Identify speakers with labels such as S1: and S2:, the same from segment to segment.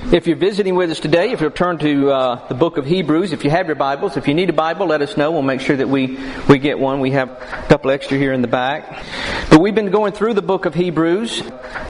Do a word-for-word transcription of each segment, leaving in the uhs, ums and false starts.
S1: If you're visiting with us today, if you'll turn to uh, the book of Hebrews, if you have your Bibles, if you need a Bible, let us know. We'll make sure that we, we get one. We have a couple extra here in the back. But we've been going through the book of Hebrews,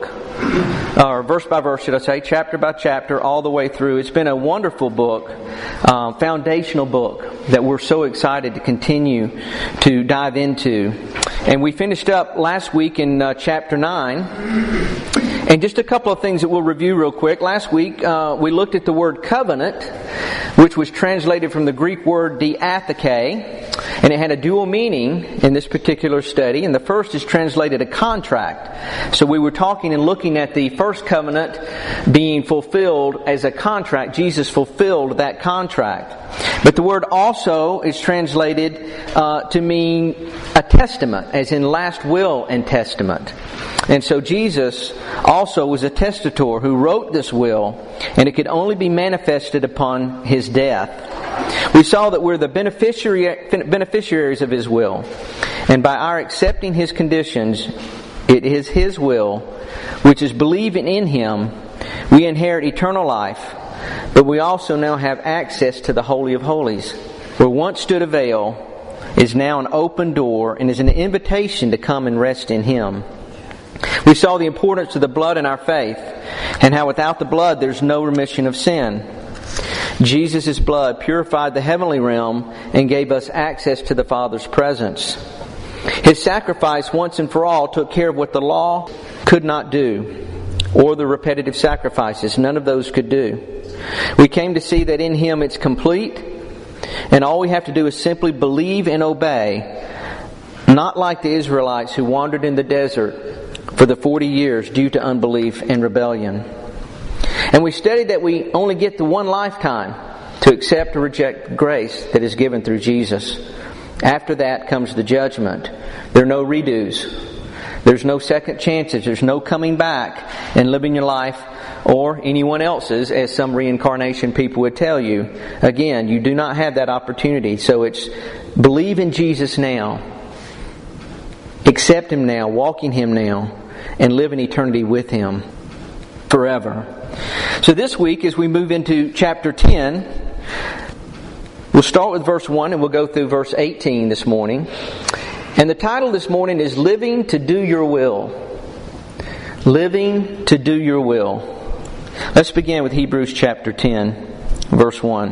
S1: or verse by verse, should I say, chapter by chapter, all the way through. It's been a wonderful book, uh, foundational book that we're so excited to continue to dive into. And we finished up last week in uh, chapter nine. And just a couple of things that we'll review real quick. Last week, uh, we looked at the word covenant, which was translated from the Greek word diatheke, and it had a dual meaning in this particular study. And the first is translated a contract. So we were talking and looking at the first covenant being fulfilled as a contract. Jesus fulfilled that contract. But the word also is translated uh, to mean a testament, as in last will and testament. And so Jesus also was a testator who wrote this will, and it could only be manifested upon His death. We saw that we're the beneficiary, beneficiaries of His will, and by our accepting His conditions, it is His will, which is believing in Him, we inherit eternal life, but we also now have access to the Holy of Holies. Where once stood a veil is now an open door and is an invitation to come and rest in Him. We saw the importance of the blood in our faith and how without the blood there's no remission of sin. Jesus' blood purified the heavenly realm and gave us access to the Father's presence. His sacrifice once and for all took care of what the law could not do, or the repetitive sacrifices. None of those could do. We came to see that in Him it's complete, and all we have to do is simply believe and obey, not like the Israelites who wandered in the desert for the forty years due to unbelief and rebellion. And we studied that we only get the one lifetime to accept or reject grace that is given through Jesus. After that comes the judgment. There are no redos. There's no second chances. There's no coming back and living your life or anyone else's, as some reincarnation people would tell you. Again, you do not have that opportunity. So it's believe in Jesus now. Accept Him now. Walk in Him now. And live in eternity with Him forever. So this week, as we move into chapter ten, we'll start with verse one and we'll go through verse eighteen this morning. And the title this morning is Living to Do Your Will. Living to Do Your Will. Let's begin with Hebrews chapter ten, verse one.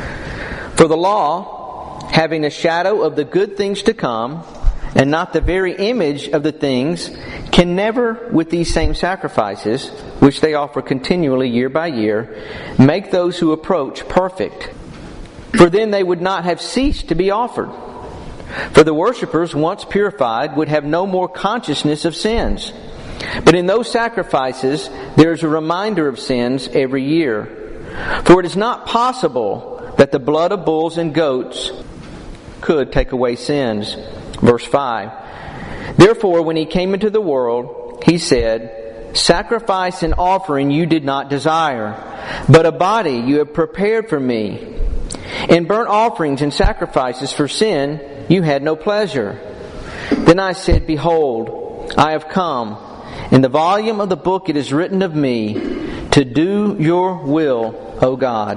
S1: For the law, having a shadow of the good things to come, and not the very image of the things, can never, with these same sacrifices, which they offer continually year by year, make those who approach perfect. For then they would not have ceased to be offered. For the worshippers, once purified, would have no more consciousness of sins. But in those sacrifices, there is a reminder of sins every year. For it is not possible that the blood of bulls and goats could take away sins. Verse five. Therefore, when He came into the world, He said, Sacrifice and offering you did not desire, but a body you have prepared for me. In burnt offerings and sacrifices for sin you had no pleasure. Then I said, Behold, I have come. In the volume of the book it is written of me, to do your will, O God.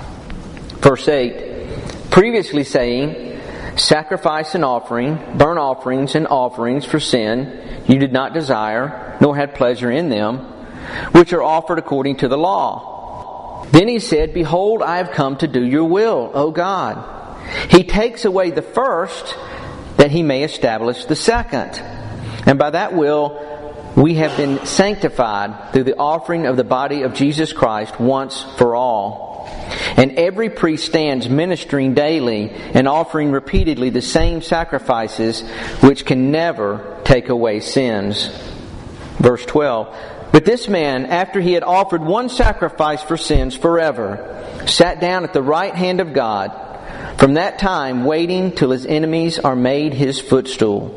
S1: Verse eight. Previously saying, Sacrifice and offering, burnt offerings and offerings for sin, you did not desire, nor had pleasure in them, which are offered according to the law. Then He said, Behold, I have come to do your will, O God. He takes away the first, that He may establish the second. And by that will, we have been sanctified through the offering of the body of Jesus Christ once for all. And every priest stands ministering daily and offering repeatedly the same sacrifices which can never take away sins. Verse twelve. But this man, after he had offered one sacrifice for sins forever, sat down at the right hand of God, from that time waiting till His enemies are made His footstool.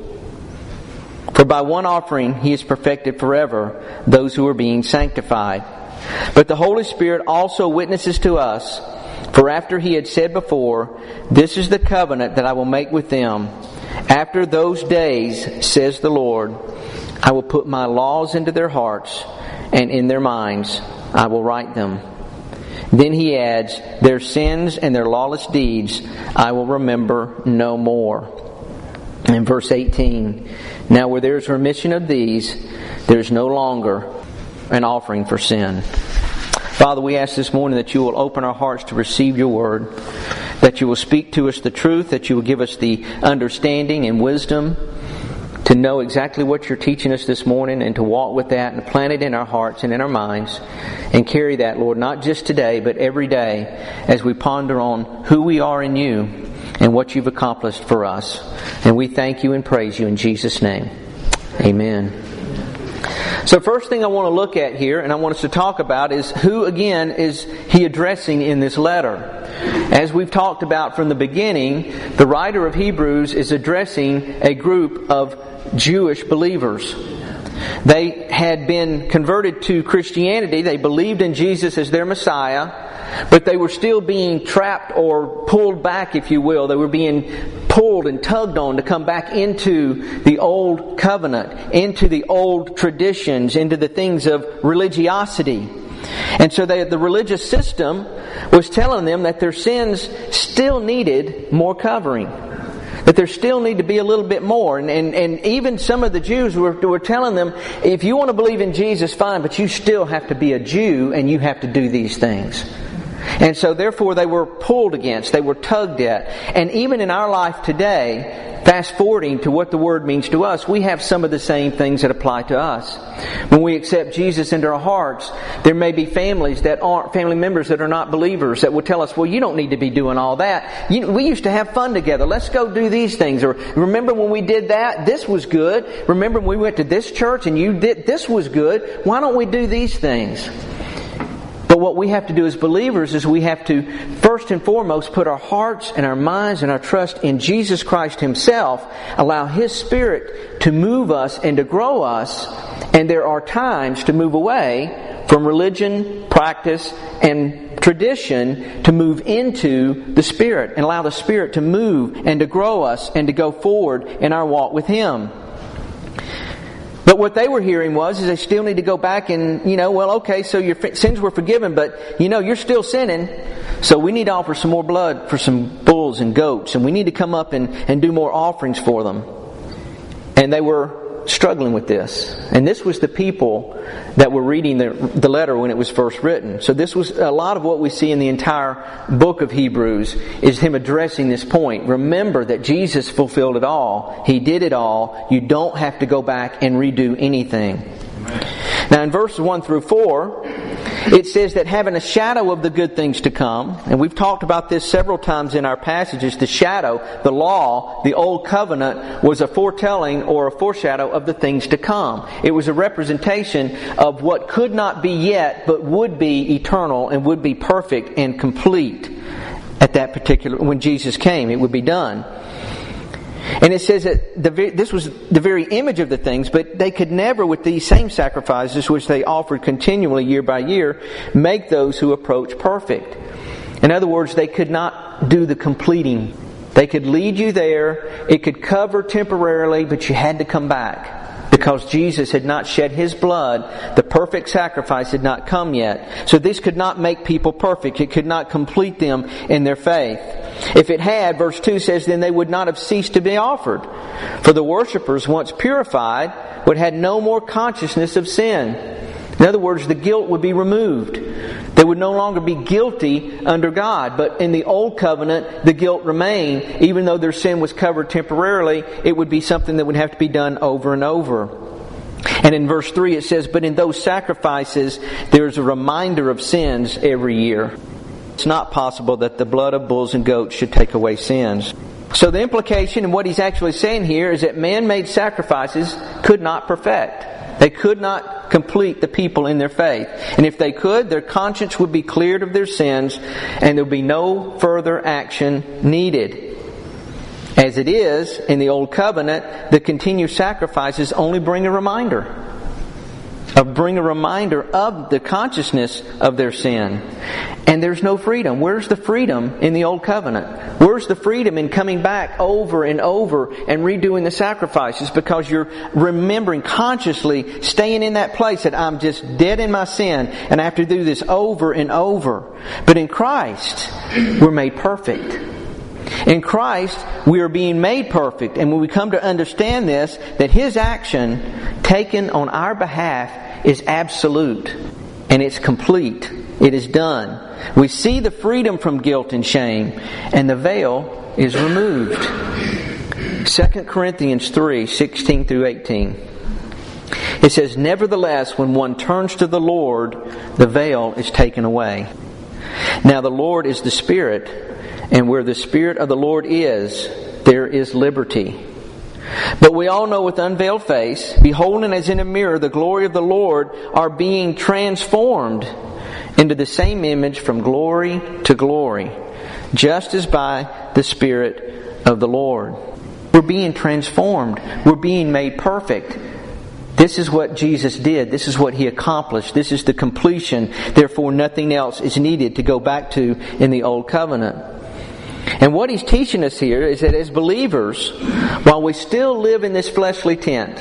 S1: For by one offering He has perfected forever those who are being sanctified. But the Holy Spirit also witnesses to us, for after He had said before, This is the covenant that I will make with them. After those days, says the Lord, I will put my laws into their hearts, and in their minds I will write them. Then he adds, their sins and their lawless deeds I will remember no more. In verse eighteen, now where there is remission of these, there is no longer an offering for sin. Father, we ask this morning that you will open our hearts to receive your word, that you will speak to us the truth, that you will give us the understanding and wisdom to know exactly what you're teaching us this morning and to walk with that and plant it in our hearts and in our minds and carry that, Lord, not just today but every day as we ponder on who we are in you and what you've accomplished for us. And we thank you and praise you in Jesus' name. Amen. So first thing I want to look at here and I want us to talk about is who again is he addressing in this letter. As we've talked about from the beginning, the writer of Hebrews is addressing a group of Jewish believers. They had been converted to Christianity. They believed in Jesus as their Messiah, but they were still being trapped or pulled back, if you will. They were being pulled and tugged on to come back into the old covenant, into the old traditions, into the things of religiosity. And so they, the religious system was telling them that their sins still needed more covering. That there still need to be a little bit more. And, and, and even some of the Jews were, were telling them, if you want to believe in Jesus, fine, but you still have to be a Jew and you have to do these things. And so therefore they were pulled against, they were tugged at. And even in our life today, fast forwarding to what the Word means to us, we have some of the same things that apply to us. When we accept Jesus into our hearts, there may be families that aren't, family members that are not believers that will tell us, well, you don't need to be doing all that. You, we used to have fun together. Let's go do these things. Or remember when we did that? This was good. Remember when we went to this church and you did, this was good. Why don't we do these things? But what we have to do as believers is we have to, first and foremost, put our hearts and our minds and our trust in Jesus Christ Himself, allow His Spirit to move us and to grow us, and there are times to move away from religion, practice, and tradition to move into the Spirit and allow the Spirit to move and to grow us and to go forward in our walk with Him. But what they were hearing was, is they still need to go back and, you know, well, okay, so your sins were forgiven, but, you know, you're still sinning. So we need to offer some more blood for some bulls and goats. And we need to come up and, and do more offerings for them. And they were struggling with this. And this was the people that were reading the, the letter when it was first written. So this was a lot of what we see in the entire book of Hebrews is him addressing this point. Remember that Jesus fulfilled it all. He did it all. You don't have to go back and redo anything. Now in verses one through four, it says that having a shadow of the good things to come, and we've talked about this several times in our passages, the shadow, the law, the old covenant was a foretelling or a foreshadow of the things to come. It was a representation of what could not be yet, but would be eternal and would be perfect and complete at that particular, when Jesus came, it would be done. And it says that the, this was the very image of the things, but they could never, with these same sacrifices, which they offered continually year by year, make those who approach perfect. In other words, they could not do the completing. They could lead you there, it could cover temporarily, but you had to come back. Because Jesus had not shed His blood, the perfect sacrifice had not come yet. So this could not make people perfect. It could not complete them in their faith. If it had, verse two says, then they would not have ceased to be offered. For the worshippers, once purified, would have no more consciousness of sin. In other words, the guilt would be removed. They would no longer be guilty under God. But in the old covenant, the guilt remained. Even though their sin was covered temporarily, it would be something that would have to be done over and over. And in verse three it says, but in those sacrifices, there's a reminder of sins every year. It's not possible that the blood of bulls and goats should take away sins. So the implication and what he's actually saying here is that man-made sacrifices could not perfect. They could not complete the people in their faith. And if they could, their conscience would be cleared of their sins and there would be no further action needed. As it is, in the Old Covenant, the continued sacrifices only bring a reminder. of bring a reminder of the consciousness of their sin. And there's no freedom. Where's the freedom in the Old Covenant? Where's the freedom in coming back over and over and redoing the sacrifices? Because you're remembering consciously, staying in that place that I'm just dead in my sin and I have to do this over and over. But in Christ, we're made perfect. In Christ, we are being made perfect. And when we come to understand this, that His action taken on our behalf is absolute. And it's complete. It is done. We see the freedom from guilt and shame. And the veil is removed. Second Corinthians three, sixteen through eighteen. It says, "Nevertheless, when one turns to the Lord, the veil is taken away. Now the Lord is the Spirit, and where the Spirit of the Lord is, there is liberty. But we all know with unveiled face, beholding as in a mirror the glory of the Lord, are being transformed into the same image from glory to glory, just as by the Spirit of the Lord." We're being transformed. We're being made perfect. This is what Jesus did. This is what He accomplished. This is the completion. Therefore, nothing else is needed to go back to in the Old Covenant. And what He's teaching us here is that as believers, while we still live in this fleshly tent,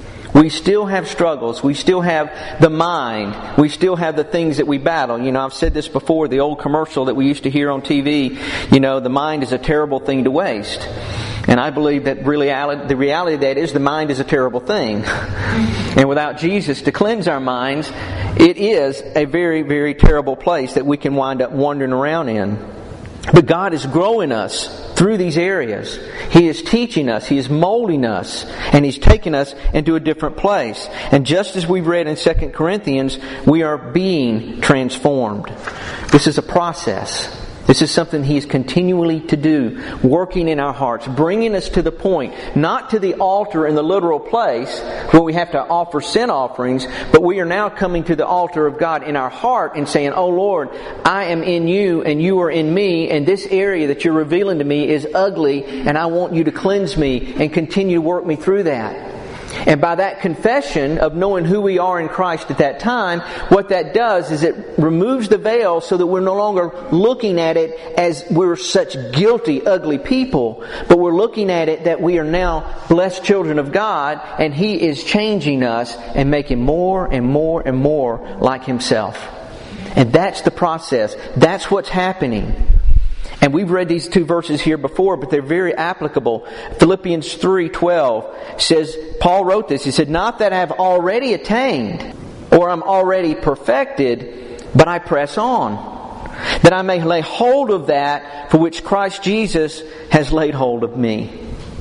S1: we still have struggles. We still have the mind. We still have the things that we battle. You know, I've said this before, the old commercial that we used to hear on T V, you know, the mind is a terrible thing to waste. And I believe that really, the reality of that is the mind is a terrible thing. And without Jesus to cleanse our minds, it is a very, very terrible place that we can wind up wandering around in. But God is growing us through these areas. He is teaching us. He is molding us. And He's taking us into a different place. And just as we've read in Second Corinthians, we are being transformed. This is a process. This is something He is continually to do, working in our hearts, bringing us to the point, not to the altar in the literal place where we have to offer sin offerings, but we are now coming to the altar of God in our heart and saying, "Oh Lord, I am in You and You are in me, and this area that You're revealing to me is ugly, and I want You to cleanse me and continue to work me through that." And by that confession of knowing who we are in Christ at that time, what that does is it removes the veil so that we're no longer looking at it as we're such guilty, ugly people, but we're looking at it that we are now blessed children of God, and He is changing us and making more and more and more like Himself. And that's the process. That's what's happening. And we've read these two verses here before, but they're very applicable. Philippians three twelve says, Paul wrote this, he said, "Not that I have already attained, or I'm already perfected, but I press on, that I may lay hold of that for which Christ Jesus has laid hold of me."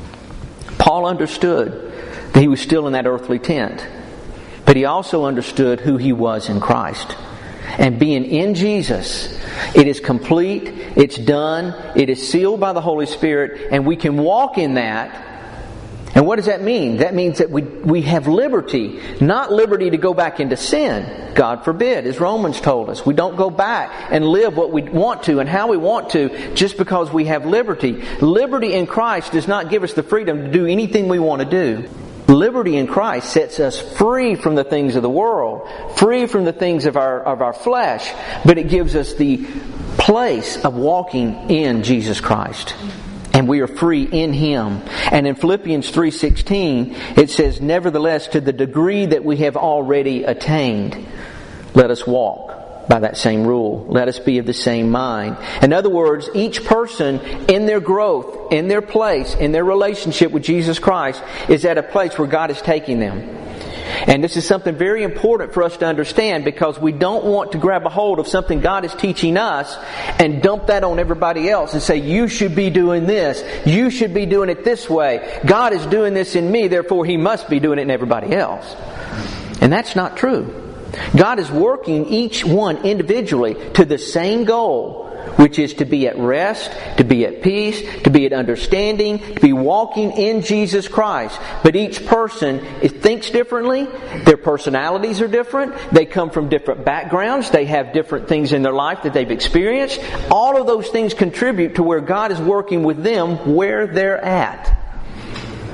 S1: Paul understood that he was still in that earthly tent, but he also understood who he was in Christ. And being in Jesus, it is complete, it's done, it is sealed by the Holy Spirit, and we can walk in that. And what does that mean? That means that we we have liberty, not liberty to go back into sin. God forbid, as Romans told us. We don't go back and live what we want to and how we want to just because we have liberty. Liberty in Christ does not give us the freedom to do anything we want to do. Liberty in Christ sets us free from the things of the world, free from the things of our of our flesh, but it gives us the place of walking in Jesus Christ. And we are free in Him. And in Philippians three sixteen, it says, "Nevertheless, to the degree that we have already attained, let us walk by that same rule. Let us be of the same mind." In other words, each person in their growth, in their place, in their relationship with Jesus Christ is at a place where God is taking them. And this is something very important for us to understand, because we don't want to grab a hold of something God is teaching us and dump that on everybody else and say, "You should be doing this. You should be doing it this way. God is doing this in me, therefore He must be doing it in everybody else." And that's not true. God is working each one individually to the same goal, which is to be at rest, to be at peace, to be at understanding, to be walking in Jesus Christ. But each person thinks differently. Their personalities are different. They come from different backgrounds. They have different things in their life that they've experienced. All of those things contribute to where God is working with them where they're at.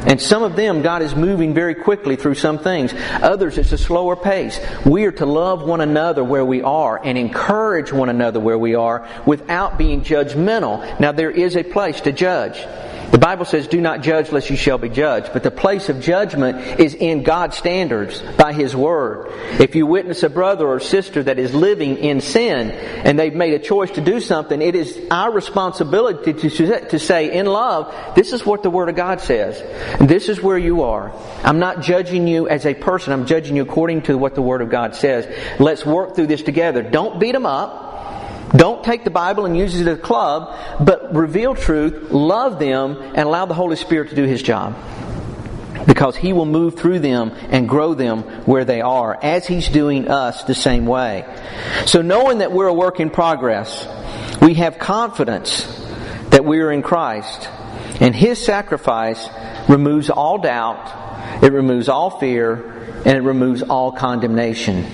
S1: And some of them, God is moving very quickly through some things. Others, it's a slower pace. We are to love one another where we are and encourage one another where we are without being judgmental. Now, there is a place to judge. The Bible says, do not judge lest you shall be judged. But the place of judgment is in God's standards by His Word. If you witness a brother or sister that is living in sin and they've made a choice to do something, it is our responsibility to, to say in love, this is what the Word of God says. This is where you are. I'm not judging you as a person. I'm judging you according to what the Word of God says. Let's work through this together. Don't beat them up. Don't take the Bible and use it as a club, but reveal truth, love them, and allow the Holy Spirit to do His job. Because He will move through them and grow them where they are, as He's doing us the same way. So knowing that we're a work in progress, we have confidence that we are in Christ. And His sacrifice removes all doubt, it removes all fear, and it removes all condemnation.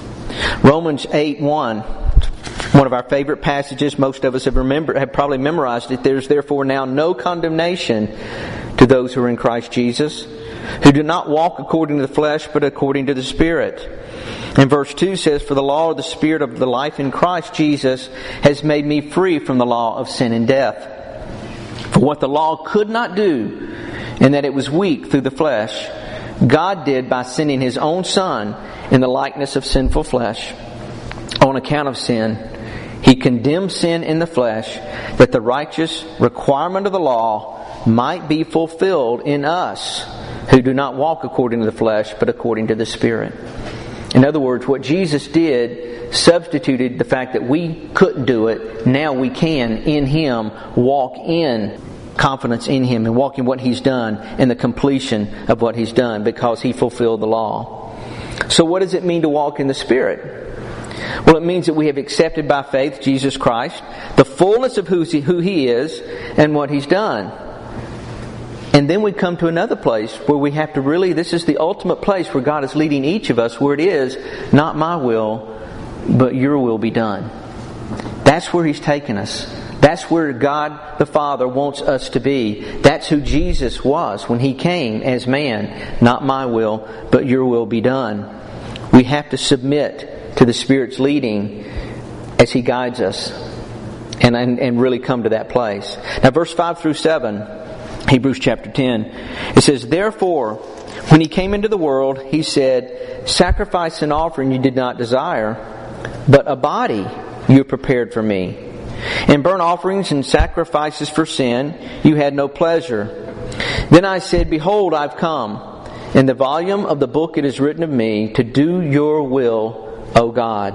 S1: Romans eight one, one of our favorite passages, most of us have remembered, have probably memorized it. There's therefore now no condemnation to those who are in Christ Jesus, who do not walk according to the flesh, but according to the Spirit. And verse two says, for the law of the Spirit of the life in Christ Jesus has made me free from the law of sin and death. For what the law could not do, in that it was weak through the flesh, God did by sending His own Son in the likeness of sinful flesh. On account of sin, He condemned sin in the flesh, that the righteous requirement of the law might be fulfilled in us, who do not walk according to the flesh, but according to the Spirit. In other words, what Jesus did substituted the fact that we couldn't do it. Now we can, in Him, walk in confidence in Him and walk in what He's done and the completion of what He's done, because He fulfilled the law. So what does it mean to walk in the Spirit? Well, it means that we have accepted by faith Jesus Christ, the fullness of who He is and what He's done. And then we come to another place where we have to really, this is the ultimate place where God is leading each of us, where it is, not my will, but your will be done. That's where He's taken us. That's where God the Father wants us to be. That's who Jesus was when He came as man. Not my will, but your will be done. We have to submit to the Spirit's leading as He guides us, and, and and really come to that place. Now verse five through seven, Hebrews chapter ten, it says, therefore, when He came into the world, He said, sacrifice and offering you did not desire, but a body you have prepared for me. And burnt offerings and sacrifices for sin you had no pleasure. Then I said, behold, I've come. In the volume of the book it is written of me, to do your will, O God.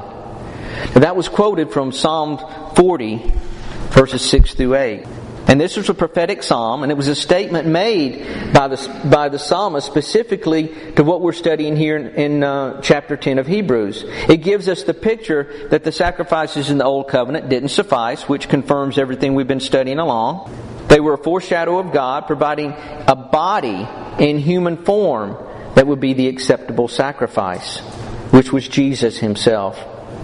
S1: Now that was quoted from Psalm forty, verses six through eight. And this was a prophetic psalm, and it was a statement made by the, by the psalmist specifically to what we're studying here in, in uh, chapter ten of Hebrews. It gives us the picture that the sacrifices in the Old Covenant didn't suffice, which confirms everything we've been studying along. They were a foreshadow of God providing a body in human form that would be the acceptable sacrifice, which was Jesus Himself.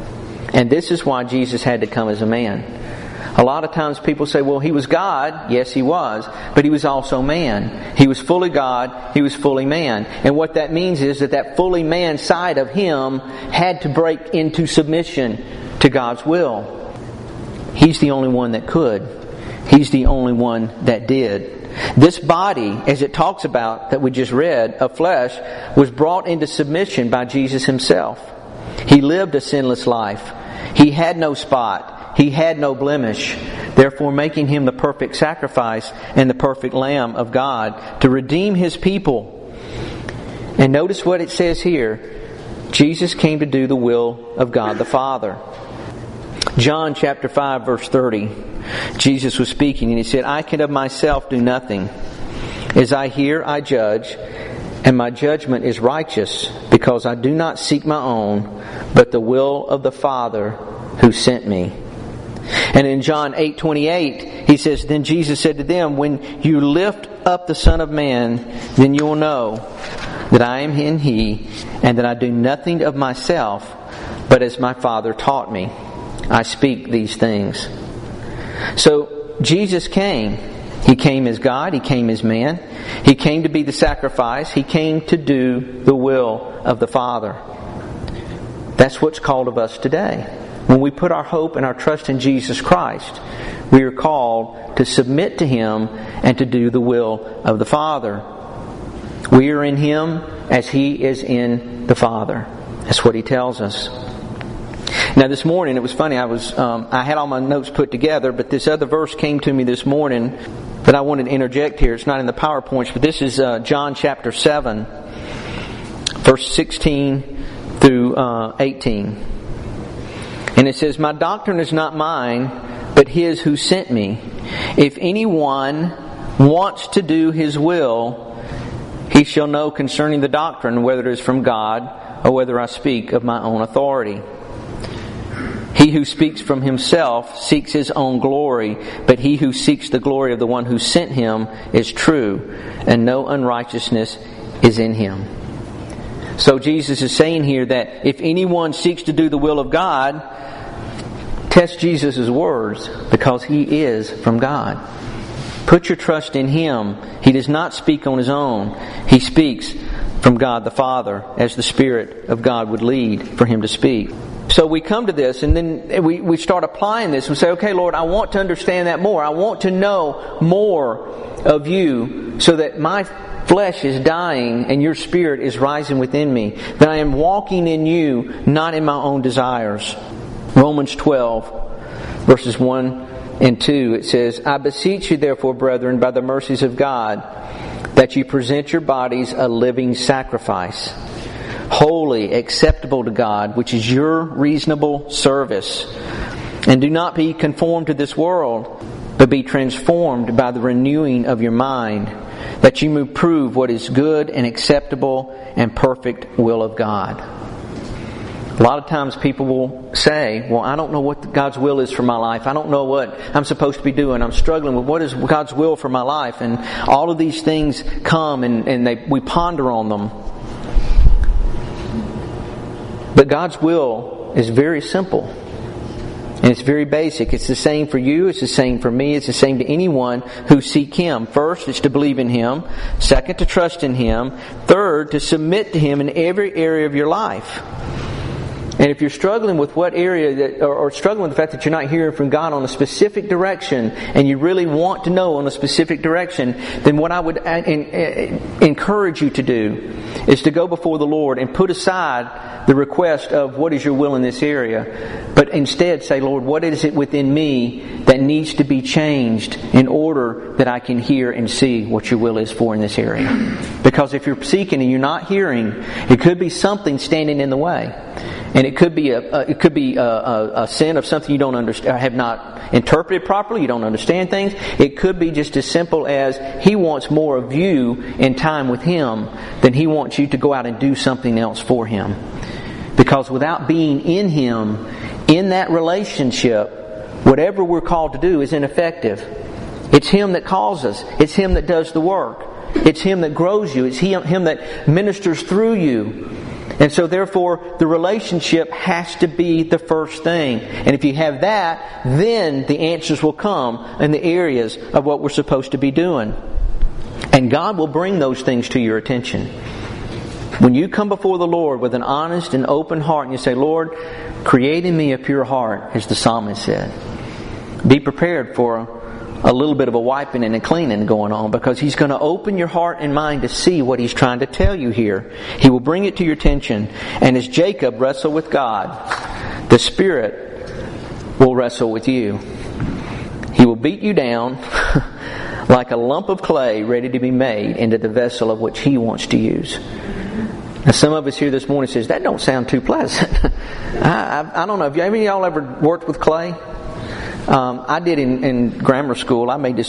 S1: And this is why Jesus had to come as a man. A lot of times people say, well, He was God. Yes, He was. But He was also man. He was fully God. He was fully man. And what that means is that that fully man side of Him had to break into submission to God's will. He's the only one that could. He's the only one that did. This body, as it talks about, that we just read, of flesh, was brought into submission by Jesus Himself. He lived a sinless life. He had no spot. He had no blemish. Therefore making Him the perfect sacrifice and the perfect Lamb of God to redeem His people. And notice what it says here. Jesus came to do the will of God the Father. John chapter five verse thirty. Jesus was speaking and He said, I can of myself do nothing. As I hear, I judge, and my judgment is righteous, because I do not seek my own, but the will of the Father who sent me. And in John eight twenty-eight, He says, then Jesus said to them, when you lift up the Son of Man, then you will know that I am in He, and that I do nothing of myself, but as my Father taught me, I speak these things. So Jesus came. He came as God. He came as man. He came to be the sacrifice. He came to do the will of the Father. That's what's called of us today. When we put our hope and our trust in Jesus Christ, we are called to submit to Him and to do the will of the Father. We are in Him as He is in the Father. That's what He tells us. Now this morning, it was funny, I was um, I had all my notes put together, but this other verse came to me this morning that I wanted to interject here. It's not in the PowerPoints, but this is uh, John chapter seven, verse sixteen through uh, eighteen. And it says, "My doctrine is not mine, but His who sent me. If anyone wants to do His will, he shall know concerning the doctrine whether it is from God or whether I speak of my own authority. He who speaks from himself seeks his own glory, but he who seeks the glory of the one who sent him is true, and no unrighteousness is in him." So Jesus is saying here that if anyone seeks to do the will of God, test Jesus' words, because He is from God. Put your trust in Him. He does not speak on His own. He speaks from God the Father, as the Spirit of God would lead for Him to speak. So we come to this and then we, we start applying this. We say, okay, Lord, I want to understand that more. I want to know more of You so that my flesh is dying and Your Spirit is rising within me. That I am walking in You, not in my own desires. Romans twelve, verses one and two, it says, "I beseech you therefore, brethren, by the mercies of God, that you present your bodies a living sacrifice, holy, acceptable to God, which is your reasonable service. And do not be conformed to this world, but be transformed by the renewing of your mind, that you may prove what is good and acceptable and perfect will of God." A lot of times people will say, well, I don't know what God's will is for my life. I don't know what I'm supposed to be doing. I'm struggling with what is God's will for my life. And all of these things come and, and they, we ponder on them. But God's will is very simple. And it's very basic. It's the same for you. It's the same for me. It's the same to anyone who seek Him. First, it's to believe in Him. Second, to trust in Him. Third, to submit to Him in every area of your life. And if you're struggling with what area that, or, or struggling with the fact that you're not hearing from God on a specific direction, and you really want to know on a specific direction, then what I would encourage you to do is to go before the Lord and put aside the request of what is Your will in this area, but instead say, Lord, what is it within me that needs to be changed in order that I can hear and see what Your will is for in this area? Because if you're seeking and you're not hearing, it could be something standing in the way. And it could be a, a it could be a, a, a sin of something you don't understand, have not interpreted properly. You don't understand things. It could be just as simple as He wants more of you in time with Him than He wants you to go out and do something else for Him. Because without being in Him, in that relationship, whatever we're called to do is ineffective. It's Him that calls us. It's Him that does the work. It's Him that grows you. It's Him, him that ministers through you. And so therefore, the relationship has to be the first thing. And if you have that, then the answers will come in the areas of what we're supposed to be doing. And God will bring those things to your attention. When you come before the Lord with an honest and open heart and you say, Lord, create in me a pure heart, as the psalmist said. Be prepared for a little bit of a wiping and a cleaning going on, because He's going to open your heart and mind to see what He's trying to tell you here. He will bring it to your attention. And as Jacob wrestled with God, the Spirit will wrestle with you. He will beat you down like a lump of clay ready to be made into the vessel of which He wants to use. Now, some of us here this morning says, that don't sound too pleasant. I, I, I don't know. Have any of y'all ever worked with clay? Um, I did in, in grammar school. I made this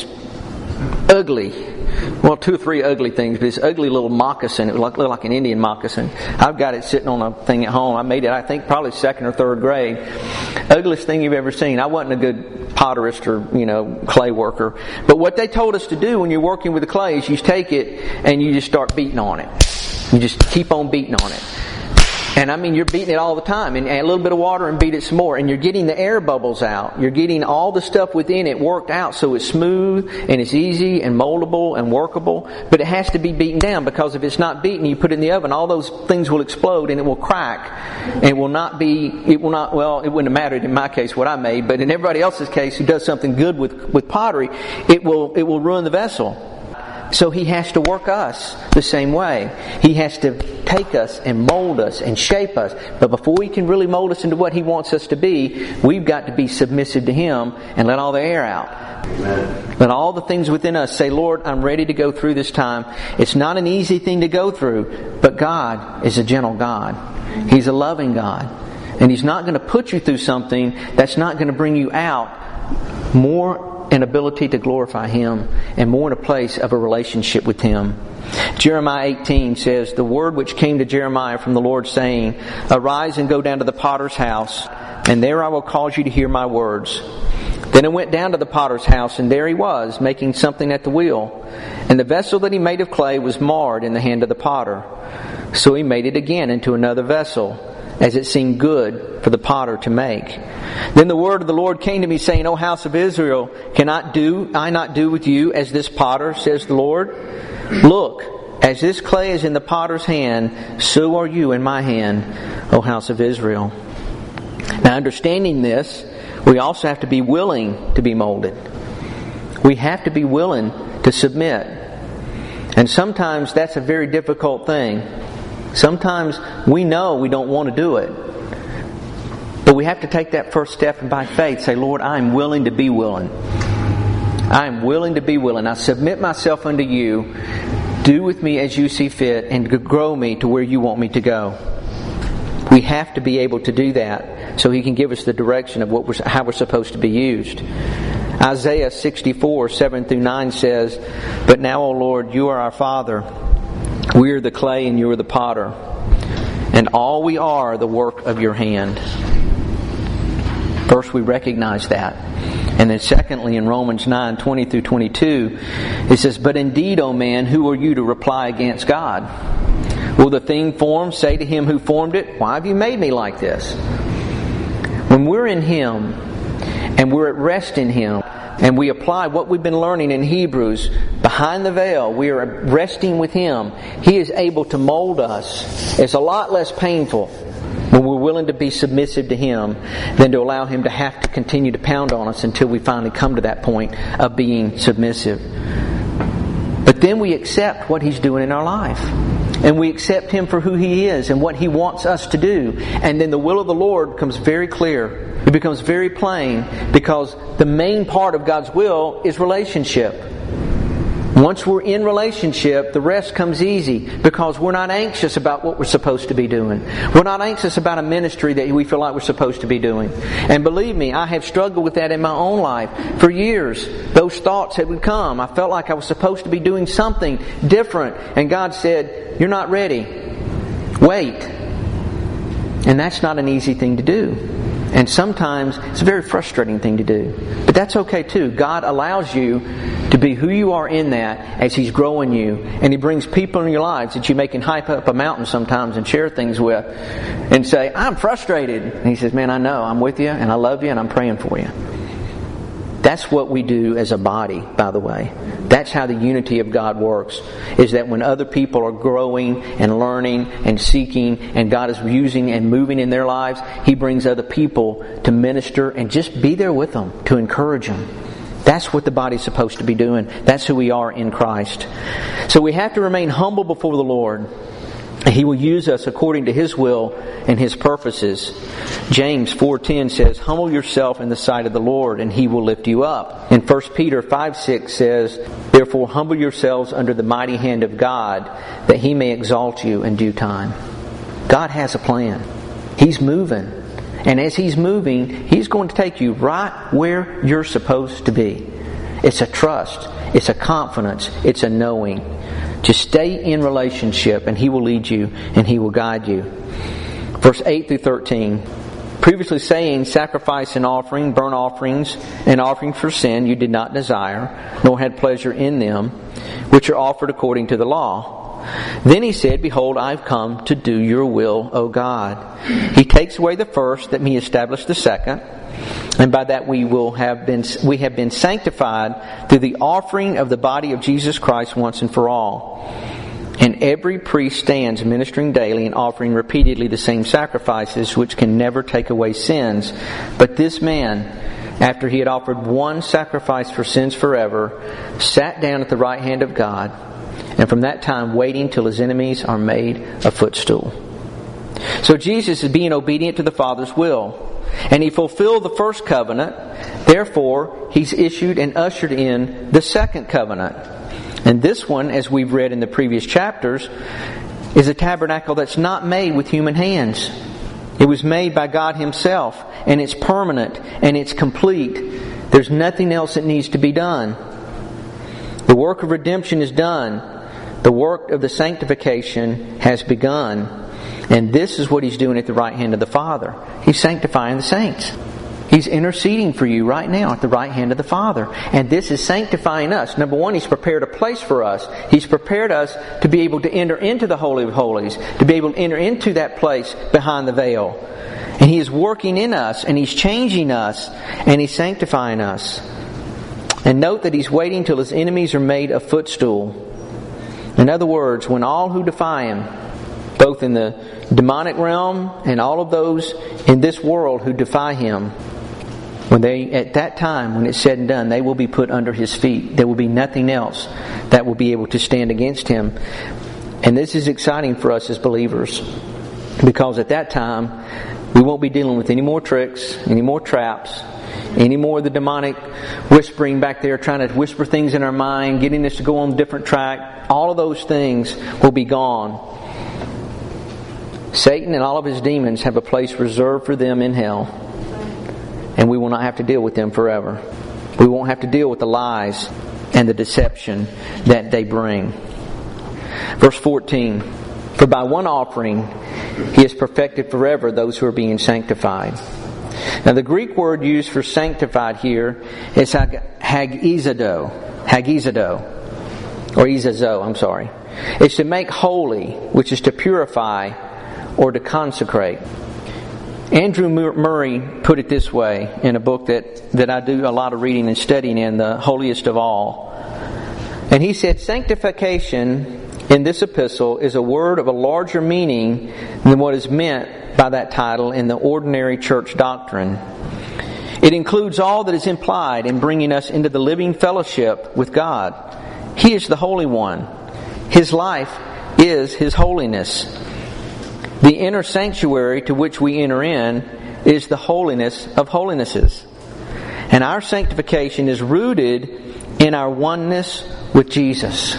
S1: ugly, well, two or three ugly things, but this ugly little moccasin. It looked like, like an Indian moccasin. I've got it sitting on a thing at home. I made it, I think, probably second or third grade. Ugliest thing you've ever seen. I wasn't a good potterist or, you know, clay worker. But what they told us to do when you're working with the clay is you take it and you just start beating on it. You just keep on beating on it. And I mean, you're beating it all the time. And add a little bit of water and beat it some more. And you're getting the air bubbles out. You're getting all the stuff within it worked out so it's smooth and it's easy and moldable and workable. But it has to be beaten down, because if it's not beaten, you put it in the oven, all those things will explode and it will crack. And it will not be, it will not, well, it wouldn't have mattered in my case what I made, but in everybody else's case who does something good with, with pottery, it will, it will ruin the vessel. So He has to work us the same way. He has to take us and mold us and shape us. But before He can really mold us into what He wants us to be, we've got to be submissive to Him and let all the air out. Amen. Let all the things within us say, Lord, I'm ready to go through this time. It's not an easy thing to go through, but God is a gentle God. He's a loving God. And He's not going to put you through something that's not going to bring you out more an ability to glorify Him and more in a place of a relationship with Him. Jeremiah eighteen says, the word which came to Jeremiah from the Lord, saying, arise and go down to the potter's house, and there I will cause you to hear my words. Then I went down to the potter's house, and there he was, making something at the wheel. And the vessel that he made of clay was marred in the hand of the potter. So he made it again into another vessel, as it seemed good for the potter to make. Then the word of the Lord came to me, saying, O house of Israel, cannot do I not do with you as this potter, says the Lord? Look, as this clay is in the potter's hand, so are you in my hand, O house of Israel. Now, understanding this, we also have to be willing to be molded. We have to be willing to submit. And sometimes that's a very difficult thing. Sometimes we know we don't want to do it. But we have to take that first step and by faith say, Lord, I am willing to be willing. I am willing to be willing. I submit myself unto you. Do with me as you see fit and grow me to where you want me to go. We have to be able to do that so He can give us the direction of what we're, how we're supposed to be used. Isaiah sixty-four, seven through nine says, But now, O Lord, you are our Father. We are the clay and you are the potter. And all we are the work of your hand. First, we recognize that. And then secondly, in Romans nine, twenty through twenty-two, it says, But indeed, O man, who are you to reply against God? Will the thing formed say to him who formed it, Why have you made me like this? When we're in Him, and we're at rest in Him, and we apply what we've been learning in Hebrews, behind the veil, we are resting with Him, He is able to mold us. It's a lot less painful when we're willing to be submissive to Him than to allow Him to have to continue to pound on us until we finally come to that point of being submissive. But then we accept what He's doing in our life. And we accept Him for who He is and what He wants us to do. And then the will of the Lord becomes very clear. It becomes very plain, because the main part of God's will is relationship. Once we're in relationship, the rest comes easy, because we're not anxious about what we're supposed to be doing. We're not anxious about a ministry that we feel like we're supposed to be doing. And believe me, I have struggled with that in my own life for years. Those thoughts had would come. I felt like I was supposed to be doing something different. And God said, You're not ready. Wait. And that's not an easy thing to do. And sometimes it's a very frustrating thing to do. But that's okay too. God allows you to be who you are in that as He's growing you. And He brings people in your lives that you may can hype up a mountain sometimes and share things with. And say, I'm frustrated. And He says, man, I know. I'm with you and I love you and I'm praying for you. That's what we do as a body, by the way. That's how the unity of God works. Is that when other people are growing and learning and seeking, and God is using and moving in their lives, He brings other people to minister and just be there with them, to encourage them. That's what the body's supposed to be doing. That's who we are in Christ. So we have to remain humble before the Lord. He will use us according to His will and His purposes. James four ten says, Humble yourself in the sight of the Lord, and He will lift you up. And First Peter five six says, Therefore humble yourselves under the mighty hand of God, that He may exalt you in due time. God has a plan. He's moving. And as He's moving, He's going to take you right where you're supposed to be. It's a trust. It's a confidence. It's a knowing. Just stay in relationship and He will lead you and He will guide you. Verse eight through thirteen. Previously saying, sacrifice and offering, burnt offerings, and offering for sin you did not desire, nor had pleasure in them, which are offered according to the law. Then he said, Behold, I've come to do your will, O God. He takes away the first, that he establish the second. And by that we will have been we have been sanctified through the offering of the body of Jesus Christ once and for all. And every priest stands ministering daily and offering repeatedly the same sacrifices, which can never take away sins. But this man, after he had offered one sacrifice for sins forever, sat down at the right hand of God, and from that time waiting till his enemies are made a footstool. So Jesus is being obedient to the Father's will. And he fulfilled the first covenant. Therefore, he's issued and ushered in the second covenant. And this one, as we've read in the previous chapters, is a tabernacle that's not made with human hands. It was made by God Himself, and it's permanent, and it's complete. There's nothing else that needs to be done. The work of redemption is done. The work of the sanctification has begun. And this is what He's doing at the right hand of the Father. He's sanctifying the saints. He's interceding for you right now at the right hand of the Father. And this is sanctifying us. Number one, He's prepared a place for us. He's prepared us to be able to enter into the Holy of Holies, to be able to enter into that place behind the veil. And He is working in us, and He's changing us, and He's sanctifying us. And note that He's waiting till His enemies are made a footstool. In other words, when all who defy Him, both in the demonic realm and all of those in this world who defy Him, when they, at that time, when it's said and done, they will be put under His feet. There will be nothing else that will be able to stand against Him. And this is exciting for us as believers, because at that time, we won't be dealing with any more tricks, any more traps, any more of the demonic whispering back there, trying to whisper things in our mind, getting us to go on a different track. All of those things will be gone. Satan and all of his demons have a place reserved for them in hell. And we will not have to deal with them forever. We won't have to deal with the lies and the deception that they bring. Verse fourteen. For by one offering He has perfected forever those who are being sanctified. Now the Greek word used for sanctified here is hagizodo. Hagizodo. Or izazo, I'm sorry. It's to make holy, which is to purify or to consecrate. Andrew Murray put it this way in a book that, that I do a lot of reading and studying in, The Holiest of All. And he said, sanctification in this epistle is a word of a larger meaning than what is meant by that title in the ordinary church doctrine. It includes all that is implied in bringing us into the living fellowship with God. He is the Holy One. His life is His holiness. The inner sanctuary to which we enter in is the holiness of holinesses. And our sanctification is rooted in our oneness with Jesus.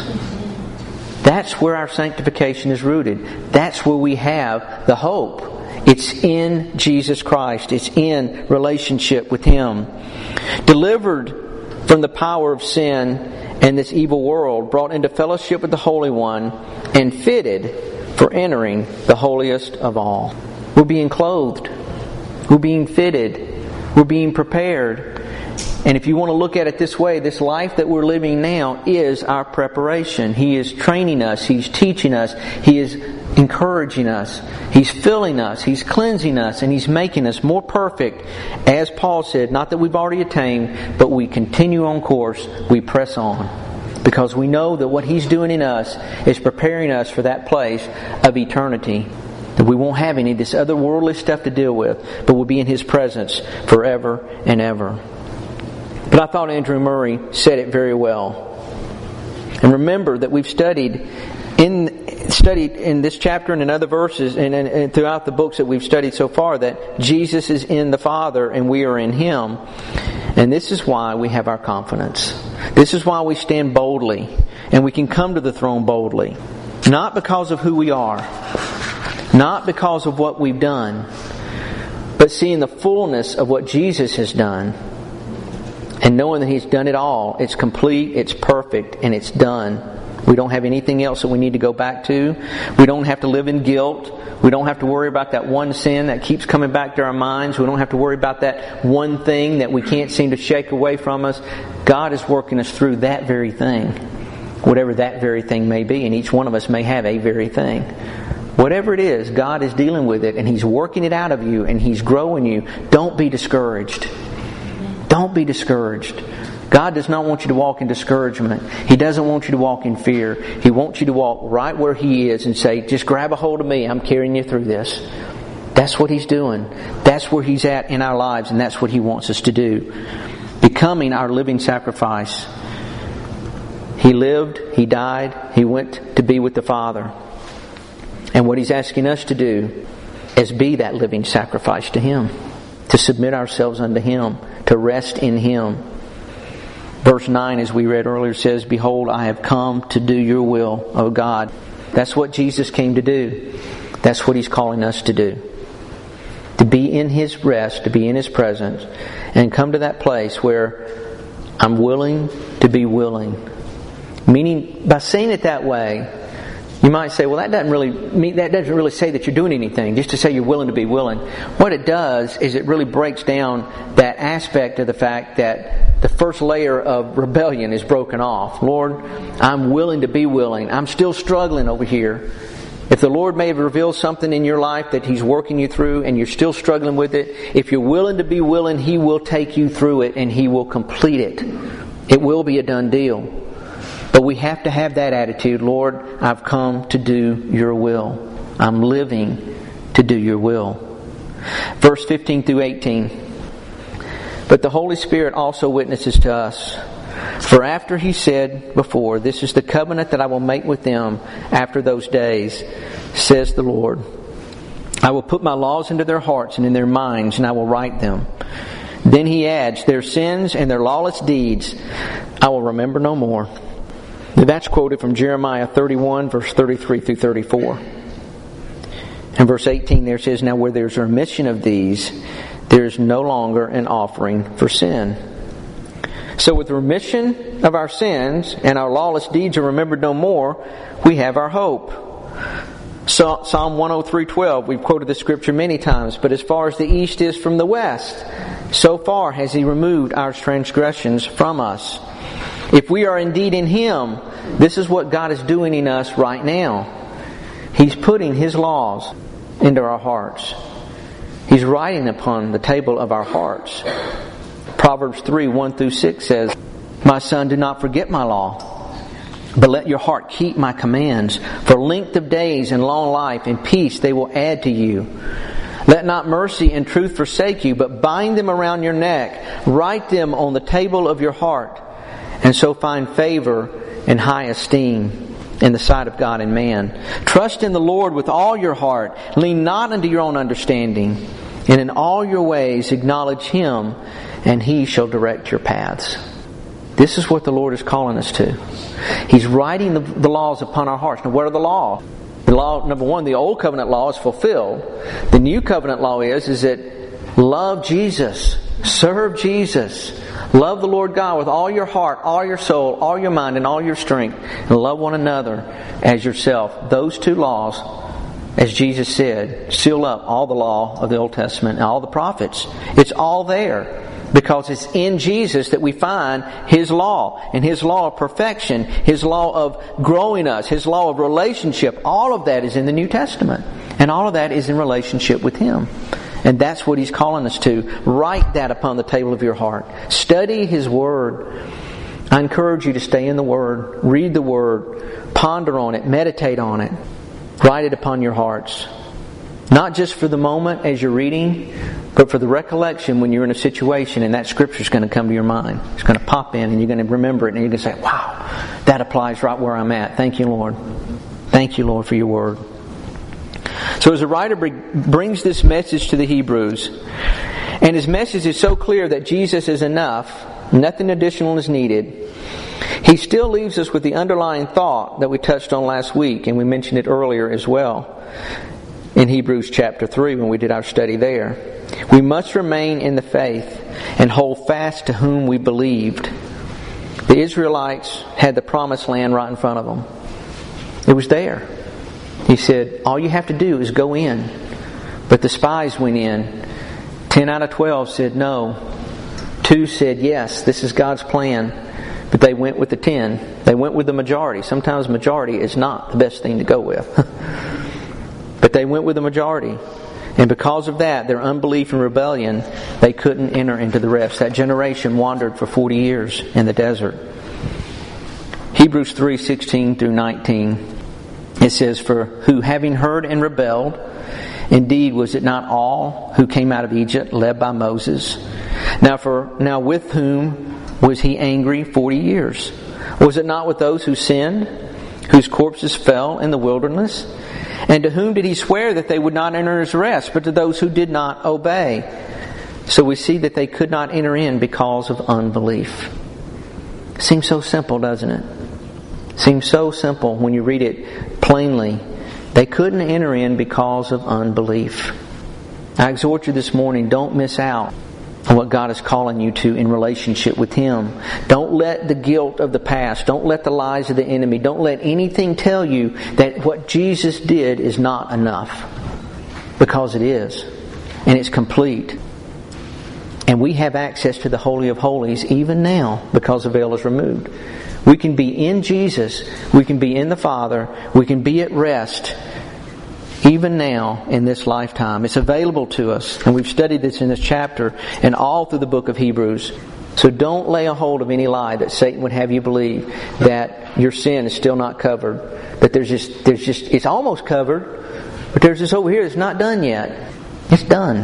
S1: That's where our sanctification is rooted. That's where we have the hope. It's in Jesus Christ. It's in relationship with Him. Delivered from the power of sin and this evil world, brought into fellowship with the Holy One, and fitted for entering the holiest of all. We're being clothed. We're being fitted. We're being prepared. And if you want to look at it this way, this life that we're living now is our preparation. He is training us. He's teaching us. He is encouraging us. He's filling us. He's cleansing us. And He's making us more perfect. As Paul said, not that we've already attained, but we continue on course. We press on. Because we know that what He's doing in us is preparing us for that place of eternity. That we won't have any of this other worldly stuff to deal with, but we'll be in His presence forever and ever. But I thought Andrew Murray said it very well. And remember that we've studied in studied in this chapter and in other verses and, and, and throughout the books that we've studied so far that Jesus is in the Father and we are in Him. And this is why we have our confidence. This is why we stand boldly and we can come to the throne boldly. Not because of who we are. Not because of what we've done. But seeing the fullness of what Jesus has done. And knowing that He's done it all. It's complete, it's perfect, and it's done. We don't have anything else that we need to go back to. We don't have to live in guilt. We don't have to worry about that one sin that keeps coming back to our minds. We don't have to worry about that one thing that we can't seem to shake away from us. God is working us through that very thing. Whatever that very thing may be, and each one of us may have a very thing. Whatever it is, God is dealing with it, and He's working it out of you, and He's growing you. Don't be discouraged. Don't be discouraged. God does not want you to walk in discouragement. He doesn't want you to walk in fear. He wants you to walk right where He is and say, just grab a hold of me. I'm carrying you through this. That's what He's doing. That's where He's at in our lives, and that's what He wants us to do. Becoming our living sacrifice. He lived, He died, He went to be with the Father. And what He's asking us to do is be that living sacrifice to Him. To submit ourselves unto Him. To rest in Him. Verse nine, as we read earlier, says, Behold, I have come to do your will, O God. That's what Jesus came to do. That's what He's calling us to do. To be in His rest, to be in His presence, and come to that place where I'm willing to be willing. Meaning, by saying it that way, you might say, well, that doesn't really mean, that doesn't really say that you're doing anything, just to say you're willing to be willing. What it does is it really breaks down that aspect of the fact that the first layer of rebellion is broken off. Lord, I'm willing to be willing. I'm still struggling over here. If the Lord may have revealed something in your life that He's working you through and you're still struggling with it, if you're willing to be willing, He will take you through it and He will complete it. It will be a done deal. But we have to have that attitude, Lord, I've come to do your will. I'm living to do your will. Verse fifteen through eighteen. But the Holy Spirit also witnesses to us. For after He said before, This is the covenant that I will make with them after those days, says the Lord. I will put my laws into their hearts and in their minds, and I will write them. Then He adds, Their sins and their lawless deeds I will remember no more. That's quoted from Jeremiah thirty-one, verse thirty-three through thirty-four. And verse eighteen there says, Now where there's a remission of these, there is no longer an offering for sin. So with the remission of our sins and our lawless deeds are remembered no more, we have our hope. So, Psalm one oh three twelve, we've quoted the scripture many times, but as far as the east is from the west, so far has He removed our transgressions from us. If we are indeed in Him, this is what God is doing in us right now. He's putting His laws into our hearts. He's writing upon the table of our hearts. Proverbs three, one through six says, My son, do not forget my law, but let your heart keep my commands. For length of days and long life and peace they will add to you. Let not mercy and truth forsake you, but bind them around your neck. Write them on the table of your heart. And so find favor and high esteem in the sight of God and man. Trust in the Lord with all your heart. Lean not unto your own understanding. And in all your ways acknowledge Him, and He shall direct your paths. This is what the Lord is calling us to. He's writing the, the laws upon our hearts. Now, what are the laws? The law, number one, the old covenant law is fulfilled. The new covenant law is, is that love Jesus. Serve Jesus. Love the Lord God with all your heart, all your soul, all your mind, and all your strength. And love one another as yourself. Those two laws, as Jesus said, seal up all the law of the Old Testament and all the prophets. It's all there. Because it's in Jesus that we find His law. And His law of perfection. His law of growing us. His law of relationship. All of that is in the New Testament. And all of that is in relationship with Him. And that's what He's calling us to. Write that upon the table of your heart. Study His Word. I encourage you to stay in the Word. Read the Word. Ponder on it. Meditate on it. Write it upon your hearts. Not just for the moment as you're reading, but for the recollection when you're in a situation and that Scripture is going to come to your mind. It's going to pop in and you're going to remember it and you're going to say, wow, that applies right where I'm at. Thank you, Lord. Thank you, Lord, for your Word. So as the writer brings this message to the Hebrews, and his message is so clear that Jesus is enough, nothing additional is needed, he still leaves us with the underlying thought that we touched on last week, and we mentioned it earlier as well, in Hebrews chapter three when we did our study there. We must remain in the faith and hold fast to whom we believed. The Israelites had the promised land right in front of them. It was there. He said, all you have to do is go in. But the spies went in. Ten out of twelve said no. Two said, yes, this is God's plan. But they went with the ten. They went with the majority. Sometimes majority is not the best thing to go with. But they went with the majority. And because of that, their unbelief and rebellion, they couldn't enter into the rest. That generation wandered for forty years in the desert. Hebrews three sixteen through nineteen. It says, "For who having heard and rebelled, indeed was it not all who came out of Egypt led by Moses? Now for now with whom was he angry forty years? Was it not with those who sinned, whose corpses fell in the wilderness? And to whom did he swear that they would not enter his rest, but to those who did not obey?" So we see that they could not enter in because of unbelief. Seems so simple, doesn't it? Seems so simple when you read it plainly. They couldn't enter in because of unbelief. I exhort you this morning, don't miss out on what God is calling you to in relationship with Him. Don't let the guilt of the past, don't let the lies of the enemy, don't let anything tell you that what Jesus did is not enough. Because it is. And it's complete. And we have access to the Holy of Holies even now because the veil is removed. We can be in Jesus. We can be in the Father. We can be at rest even now in this lifetime. It's available to us. And we've studied this in this chapter and all through the book of Hebrews. So don't lay a hold of any lie that Satan would have you believe that your sin is still not covered. That there's just, there's just, it's almost covered, but there's this over here that's not done yet. It's done.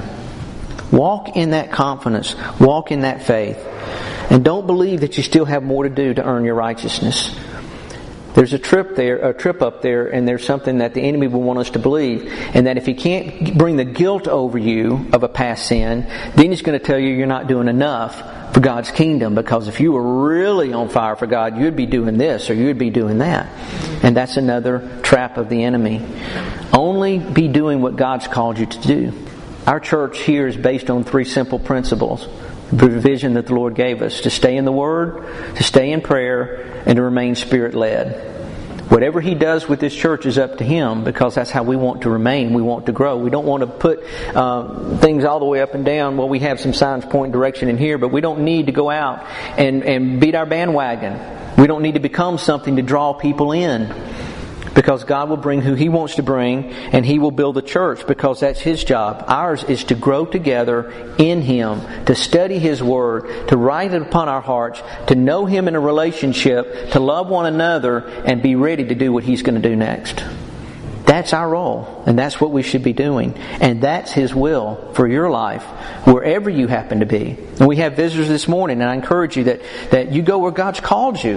S1: Walk in that confidence. Walk in that faith. And don't believe that you still have more to do to earn your righteousness. There's a trip there, a trip up there, and there's something that the enemy will want us to believe. And that if he can't bring the guilt over you of a past sin, then he's going to tell you you're not doing enough for God's kingdom. Because if you were really on fire for God, you'd be doing this or you'd be doing that. And that's another trap of the enemy. Only be doing what God's called you to do. Our church here is based on three simple principles. The vision that the Lord gave us: to stay in the Word, to stay in prayer, and to remain Spirit-led. Whatever He does with this church is up to Him, because that's how we want to remain. We want to grow. We don't want to put uh, things all the way up and down. Well, we have some signs pointing direction in here, but we don't need to go out and, and beat our bandwagon. We don't need to become something to draw people in. Because God will bring who He wants to bring, and He will build the church, because that's His job. Ours is to grow together in Him, to study His Word, to write it upon our hearts, to know Him in a relationship, to love one another, and be ready to do what He's going to do next. That's our role, and that's what we should be doing. And that's His will for your life, wherever you happen to be. And we have visitors this morning, and I encourage you that, that you go where God's called you.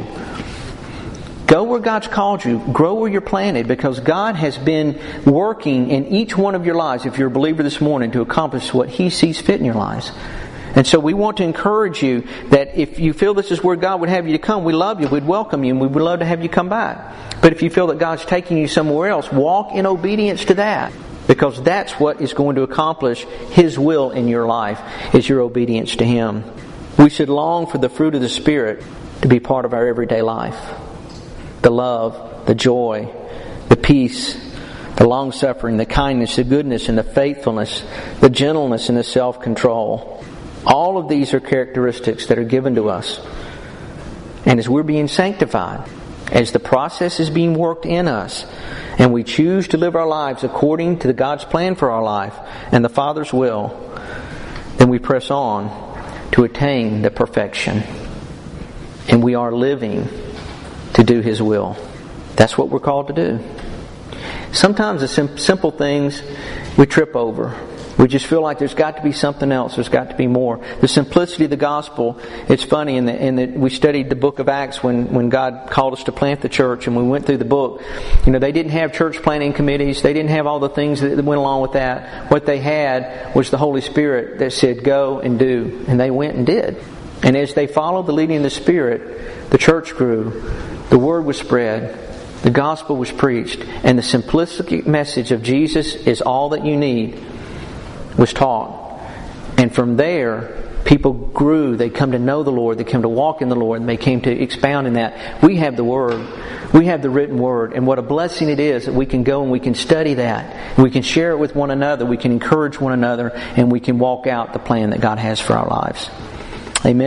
S1: Go where God's called you. Grow where you're planted, because God has been working in each one of your lives, if you're a believer this morning, to accomplish what He sees fit in your lives. And so we want to encourage you that if you feel this is where God would have you to come, we love you, we'd welcome you, and we would love to have you come back. But if you feel that God's taking you somewhere else, walk in obedience to that. Because that's what is going to accomplish His will in your life, is your obedience to Him. We should long for the fruit of the Spirit to be part of our everyday life. The love, the joy, the peace, the long-suffering, the kindness, the goodness, and the faithfulness, the gentleness, and the self-control. All of these are characteristics that are given to us. And as we're being sanctified, as the process is being worked in us, and we choose to live our lives according to God's plan for our life and the Father's will, then we press on to attain the perfection. And we are living to do His will. That's what we're called to do. Sometimes the sim- simple things we trip over. We just feel like there's got to be something else. There's got to be more. The simplicity of the gospel. It's funny, in the, in the, we studied the book of Acts when, when God called us to plant the church, and we went through the book. You know, they didn't have church planting committees. They didn't have all the things that went along with that. What they had was the Holy Spirit that said, go and do. And they went and did. And as they followed the leading of the Spirit, the church grew. The word was spread. The gospel was preached. And the simplistic message of Jesus is all that you need was taught. And from there, people grew. They come to know the Lord. They come to walk in the Lord. And they came to expound in that. We have the Word. We have the written Word. And what a blessing it is that we can go and we can study that. We can share it with one another. We can encourage one another. And we can walk out the plan that God has for our lives. Amen.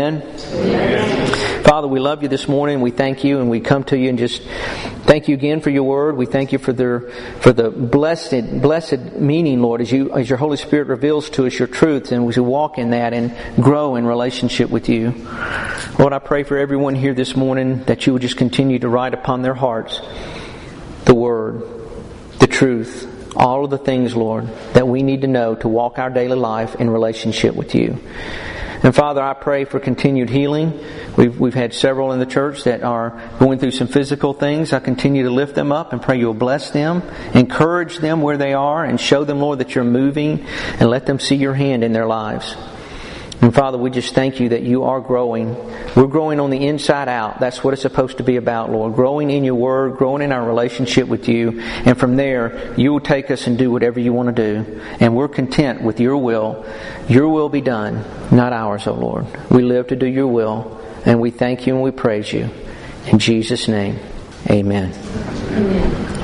S1: Yes. Father, we love you this morning. We thank you, and we come to you and just thank you again for your word. We thank you for the for the blessed blessed meaning, Lord, as you as your Holy Spirit reveals to us your truth, and we walk in that and grow in relationship with you. Lord, I pray for everyone here this morning that you would just continue to write upon their hearts the word, the truth, all of the things, Lord, that we need to know to walk our daily life in relationship with you. And Father, I pray for continued healing. We've we've had several in the church that are going through some physical things. I continue to lift them up and pray you'll bless them, encourage them where they are, and show them, Lord, that you're moving, and let them see your hand in their lives. And Father, we just thank you that you are growing. We're growing on the inside out. That's what it's supposed to be about, Lord. Growing in your word, growing in our relationship with you. And from there, you will take us and do whatever you want to do. And we're content with your will. Your will be done, not ours, O Lord. We live to do your will. And we thank you and we praise you. In Jesus' name, amen.
S2: Amen.